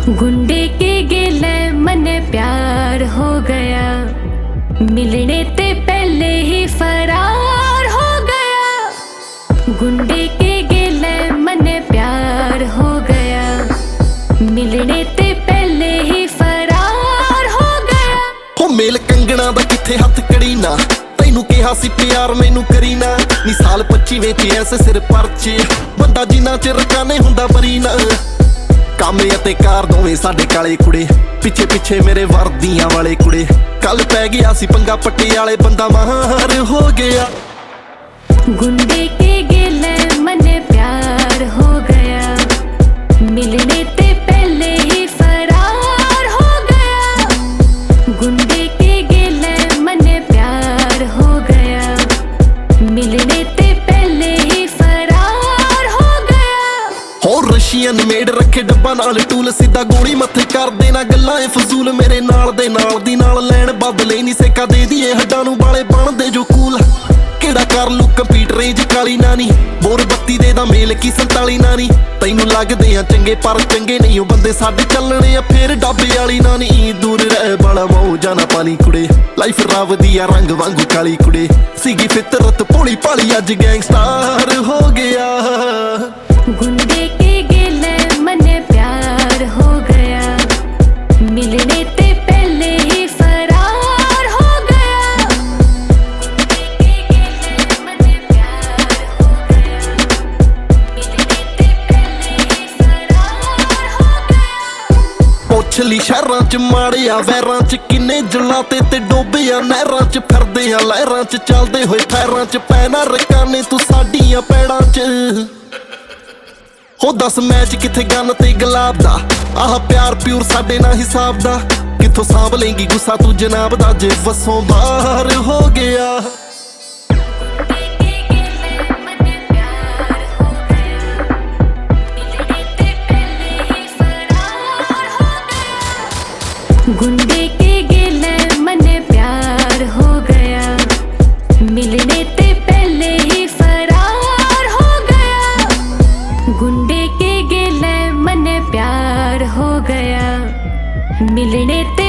गुंडे के गेले मने प्यार हो गया, मिलने ते पहले ही फरार हो गया। गुंडे के गेले मने प्यार हो गया, मिलने ते पहले ही फरार हो गया। हो मेल कंगना दा किथे हथ कड़ी ना, तैनू कहा सी प्यार मैनू करी ना। नी साल 25वें च ऐसे सिर परचे, बंदा जिन्ना चिर रकाने हुंदा बरी ना। कामे अते कार दोवें साडे काले कुड़े, पिछे पिछे मेरे वर्दियां वाले कुड़े। कल पै गया सी पंगा पटियाले, बंदा मार हो गया। गुंडे के गेले मने प्यार हो गया, मिलने ते पहले ही फरार हो गया। गुंडे के गेले मने प्यार हो गया, मिलने ते पहले ही फरार हो गया। हो रशियन मेड रखे डब्बा नाल टूल, सीधा गोली मत्थे कर देना गल्लां ए फजूल। मेरे नाल दे नाल दी नाल लैन बदले नी सेका दे दिए हड्डां नू बाले बनदे जो कूल। केड़ा कर लू कंप्यूटर रेंज काली नानी, बोर 32 दे दा मेल की 47 नानी। तैनू लगदे आ चंगे पर चंगे नहीं हो बंदे साडे चलने आ फेर डब्बे वाली नानी। दूर रह बाला मौजा ना पाली कुड़े, लाइफ रब दी आ रंग वांगू काली कुड़े। सीगी फितरत भोली भाली अज गैंगस्टर हो गया। गुंडे के गेले मने प्यार हो गया, मिलने ते पहले ही फरार हो गया। गुंडे के गेले मने प्यार हो गया, मिलने ते पहले ही फरार हो गया। पुछली शहरां च माड़े आ वैरां च, किन्ने जलाते ते डोबे आ नहरां च। फिरदे आ लहरां च चलदे होए फैरां च, पैना रकाने तू साडियां पैड़ां च। हो दस मैच किथे गन ते गुलाब दा, आह प्यार प्यूर साडे ना हिसाब दा। किथों सांभ लेंगी गुस्सा तू जनाब दा, जे वसों बाहर हो गया। गुंडे के गेले मने प्यार हो गया, मिलने ते पहले ही फरार हो गया। गुंडे के गेले मने प्यार हो गया, मिलने ते